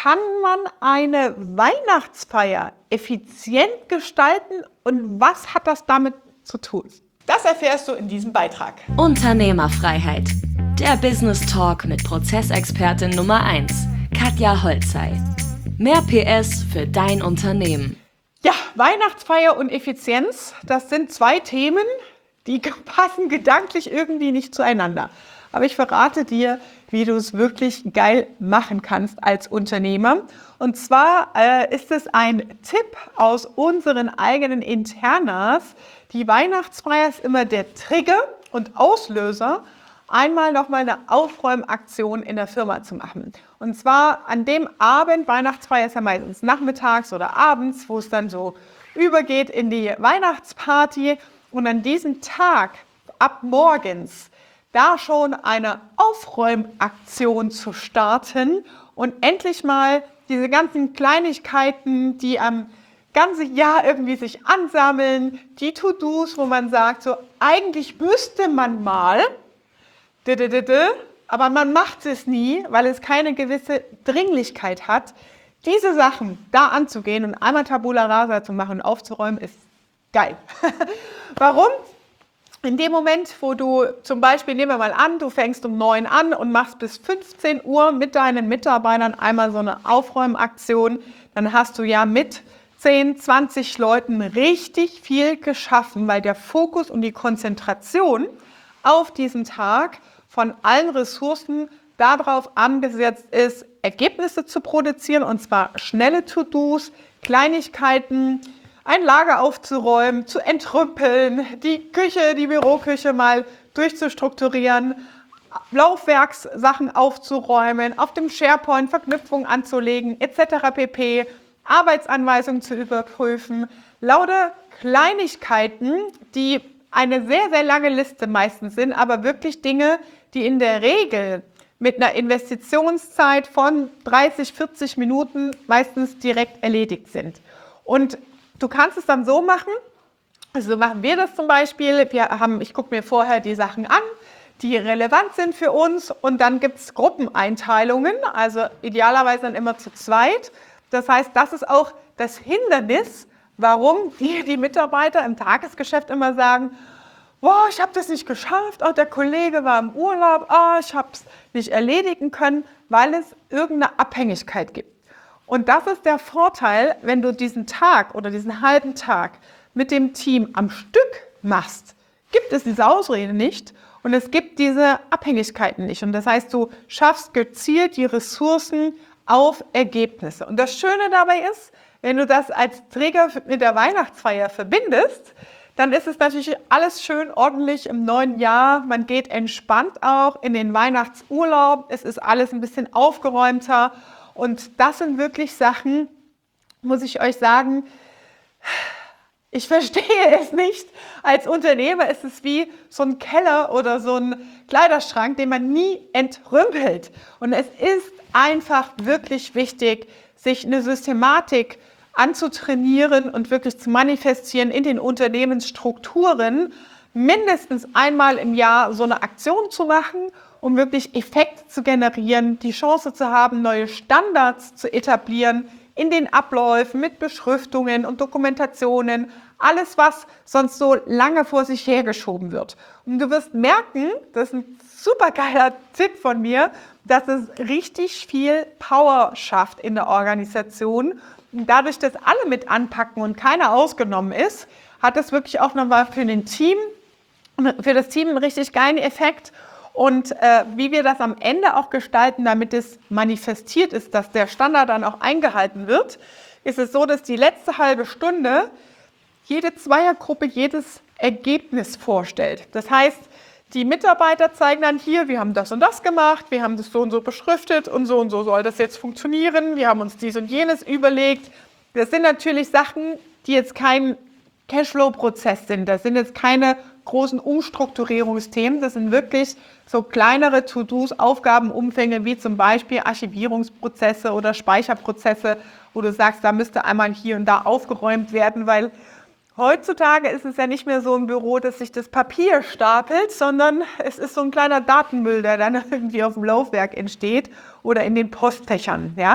kann man eine Weihnachtsfeier effizient gestalten und was hat das damit zu tun? Das erfährst du in diesem Beitrag. Unternehmerfreiheit. Der Business Talk mit Prozessexpertin Nummer 1, Katja Holzei. Mehr PS für dein Unternehmen. Ja, Weihnachtsfeier und Effizienz, das sind zwei Themen, die passen gedanklich irgendwie nicht zueinander. Aber ich verrate dir, wie du es wirklich geil machen kannst als Unternehmer. Und zwar ist es ein Tipp aus unseren eigenen Internas. Die Weihnachtsfeier ist immer der Trigger und Auslöser, einmal nochmal eine Aufräumaktion in der Firma zu machen. Und zwar an dem Abend, Weihnachtsfeier ist ja meistens nachmittags oder abends, wo es dann so übergeht in die Weihnachtsparty. Und an diesem Tag, ab morgens, da schon eine Aufräumaktion zu starten und endlich mal diese ganzen Kleinigkeiten, die am ganzen Jahr irgendwie sich ansammeln, die To-Dos, wo man sagt, so eigentlich müsste man mal, aber man macht es nie, weil es keine gewisse Dringlichkeit hat. Diese Sachen da anzugehen und einmal Tabula Rasa zu machen und aufzuräumen, ist geil. Warum? In dem Moment, wo du zum Beispiel, nehmen wir mal an, du fängst um 9 an und machst bis 15 Uhr mit deinen Mitarbeitern einmal so eine Aufräumaktion, dann hast du ja mit 10, 20 Leuten richtig viel geschaffen, weil der Fokus und die Konzentration auf diesen Tag von allen Ressourcen darauf angesetzt ist, Ergebnisse zu produzieren, und zwar schnelle To-Dos, Kleinigkeiten, ein Lager aufzuräumen, zu entrümpeln, die Küche, die Büroküche mal durchzustrukturieren, Laufwerkssachen aufzuräumen, auf dem SharePoint Verknüpfungen anzulegen, etc. pp., Arbeitsanweisungen zu überprüfen, lauter Kleinigkeiten, die eine sehr, sehr lange Liste meistens sind, aber wirklich Dinge, die in der Regel mit einer Investitionszeit von 30, 40 Minuten meistens direkt erledigt sind. Und du kannst es dann so machen, also so machen wir das zum Beispiel, ich gucke mir vorher die Sachen an, die relevant sind für uns, und dann gibt es Gruppeneinteilungen, also idealerweise dann immer zu zweit. Das heißt, das ist auch das Hindernis, warum die Mitarbeiter im Tagesgeschäft immer sagen, boah, ich habe das nicht geschafft, oh, der Kollege war im Urlaub, oh, ich habe es nicht erledigen können, weil es irgendeine Abhängigkeit gibt. Und das ist der Vorteil, wenn du diesen Tag oder diesen halben Tag mit dem Team am Stück machst, gibt es diese Ausrede nicht und es gibt diese Abhängigkeiten nicht. Und das heißt, du schaffst gezielt die Ressourcen auf Ergebnisse. Und das Schöne dabei ist, wenn du das als Trigger mit der Weihnachtsfeier verbindest, dann ist es natürlich alles schön ordentlich im neuen Jahr. Man geht entspannt auch in den Weihnachtsurlaub. Es ist alles ein bisschen aufgeräumter. Und das sind wirklich Sachen, muss ich euch sagen, ich verstehe es nicht. Als Unternehmer ist es wie so ein Keller oder so ein Kleiderschrank, den man nie entrümpelt. Und es ist einfach wirklich wichtig, sich eine Systematik anzutrainieren und wirklich zu manifestieren in den Unternehmensstrukturen, mindestens einmal im Jahr so eine Aktion zu machen, um wirklich Effekte zu generieren, die Chance zu haben, neue Standards zu etablieren in den Abläufen mit Beschriftungen und Dokumentationen, alles, was sonst so lange vor sich hergeschoben wird. Und du wirst merken, das ist ein super geiler Tipp von mir, dass es richtig viel Power schafft in der Organisation. Und dadurch, dass alle mit anpacken und keiner ausgenommen ist, hat es wirklich auch nochmal für das Team einen richtig geilen Effekt. Und wie wir das am Ende auch gestalten, damit es manifestiert ist, dass der Standard dann auch eingehalten wird, ist es so, dass die letzte halbe Stunde jede Zweiergruppe jedes Ergebnis vorstellt. Das heißt, die Mitarbeiter zeigen dann hier, wir haben das und das gemacht, wir haben das so und so beschriftet und so soll das jetzt funktionieren, wir haben uns dies und jenes überlegt. Das sind natürlich Sachen, die jetzt kein Cashflow-Prozess sind. Das sind jetzt keine großen Umstrukturierungsthemen. Das sind wirklich so kleinere To-Dos, Aufgabenumfänge, wie zum Beispiel Archivierungsprozesse oder Speicherprozesse, wo du sagst, da müsste einmal hier und da aufgeräumt werden, weil heutzutage ist es ja nicht mehr so im Büro, dass sich das Papier stapelt, sondern es ist so ein kleiner Datenmüll, der dann irgendwie auf dem Laufwerk entsteht oder in den Postfächern. Ja?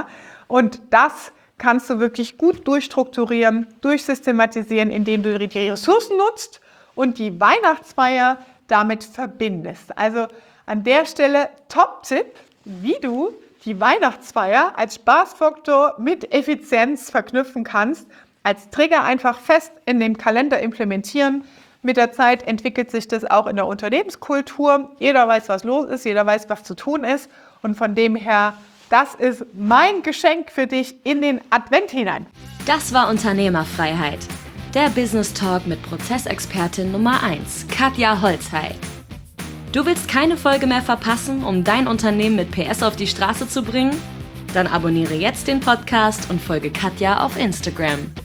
Und das kannst du wirklich gut durchstrukturieren, durchsystematisieren, indem du die Ressourcen nutzt und die Weihnachtsfeier damit verbindest. Also an der Stelle Top-Tipp, wie du die Weihnachtsfeier als Spaßfaktor mit Effizienz verknüpfen kannst, als Trigger einfach fest in dem Kalender implementieren. Mit der Zeit entwickelt sich das auch in der Unternehmenskultur. Jeder weiß, was los ist, jeder weiß, was zu tun ist. Und von dem her, das ist mein Geschenk für dich in den Advent hinein. Das war Unternehmerfreiheit. Der Business Talk mit Prozessexpertin Nummer 1, Katja Holzhey. Du willst keine Folge mehr verpassen, um dein Unternehmen mit PS auf die Straße zu bringen? Dann abonniere jetzt den Podcast und folge Katja auf Instagram.